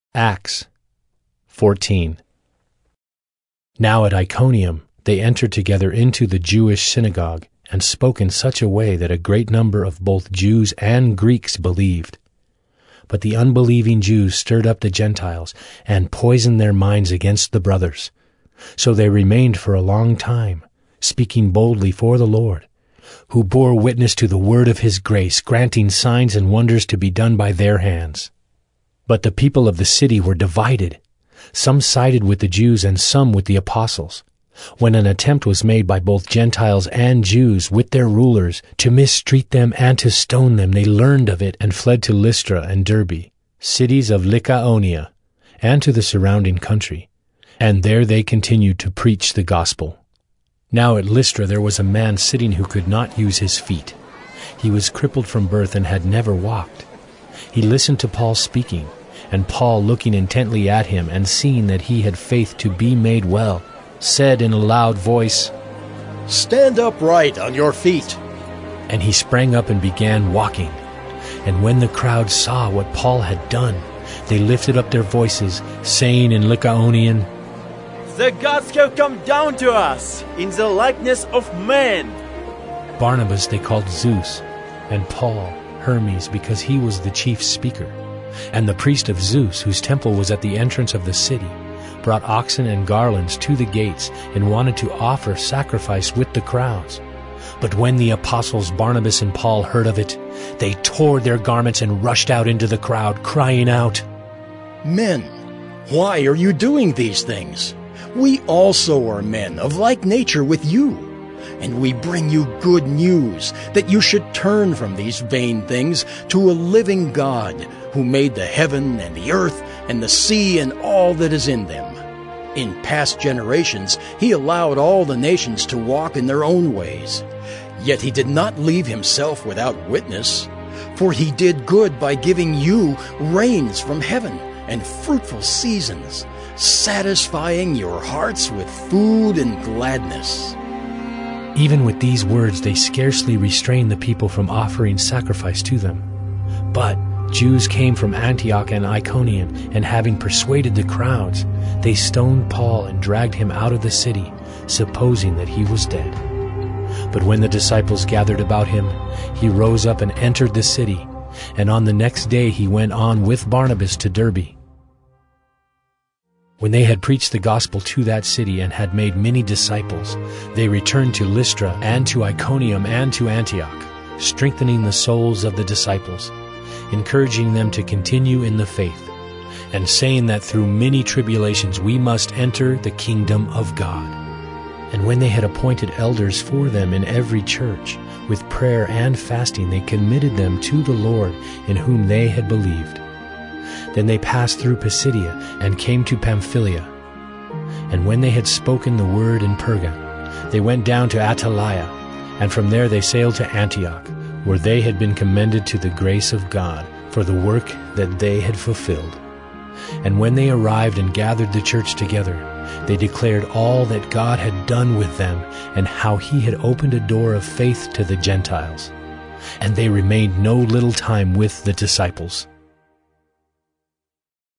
Acts 14. Now at Iconium they entered together into the Jewish synagogue, and spoke in such a way that a great number of both Jews and Greeks believed. But the unbelieving Jews stirred up the Gentiles, and poisoned their minds against the brothers. So they remained for a long time, speaking boldly for the Lord, who bore witness to the word of his grace, granting signs and wonders to be done by their hands. But the people of the city were divided. Some sided with the Jews and some with the apostles. When an attempt was made by both Gentiles and Jews with their rulers to mistreat them and to stone them, they learned of it and fled to Lystra and Derbe, cities of Lycaonia, and to the surrounding country. And there they continued to preach the gospel. Now at Lystra there was a man sitting who could not use his feet. He was crippled from birth and had never walked. He listened to Paul speaking, and Paul, looking intently at him and seeing that he had faith to be made well, said in a loud voice, "Stand upright on your feet." And he sprang up and began walking. And when the crowd saw what Paul had done, they lifted up their voices, saying in Lycaonian, "The gods have come down to us in the likeness of men." Barnabas they called Zeus, and Paul Hermes, because he was the chief speaker. And the priest of Zeus, whose temple was at the entrance of the city, brought oxen and garlands to the gates, and wanted to offer sacrifice with the crowds. But when the apostles Barnabas and Paul heard of it, they tore their garments and rushed out into the crowd, crying out, "Men, why are you doing these things? We also are men of like nature with you, and we bring you good news that you should turn from these vain things to a living God, who made the heaven and the earth and the sea and all that is in them. In past generations he allowed all the nations to walk in their own ways. Yet he did not leave himself without witness, for he did good by giving you rains from heaven and fruitful seasons, satisfying your hearts with food and gladness." Even with these words they scarcely restrained the people from offering sacrifice to them. But Jews came from Antioch and Iconium, and having persuaded the crowds, they stoned Paul and dragged him out of the city, supposing that he was dead. But when the disciples gathered about him, he rose up and entered the city, and on the next day he went on with Barnabas to Derbe. When they had preached the gospel to that city and had made many disciples, they returned to Lystra and to Iconium and to Antioch, strengthening the souls of the disciples, encouraging them to continue in the faith, and saying that through many tribulations we must enter the kingdom of God. And when they had appointed elders for them in every church, with prayer and fasting they committed them to the Lord in whom they had believed. Then they passed through Pisidia and came to Pamphylia. And when they had spoken the word in Perga, they went down to Attalia, and from there they sailed to Antioch, where they had been commended to the grace of God for the work that they had fulfilled. And when they arrived and gathered the church together, they declared all that God had done with them, and how he had opened a door of faith to the Gentiles. And they remained no little time with the disciples.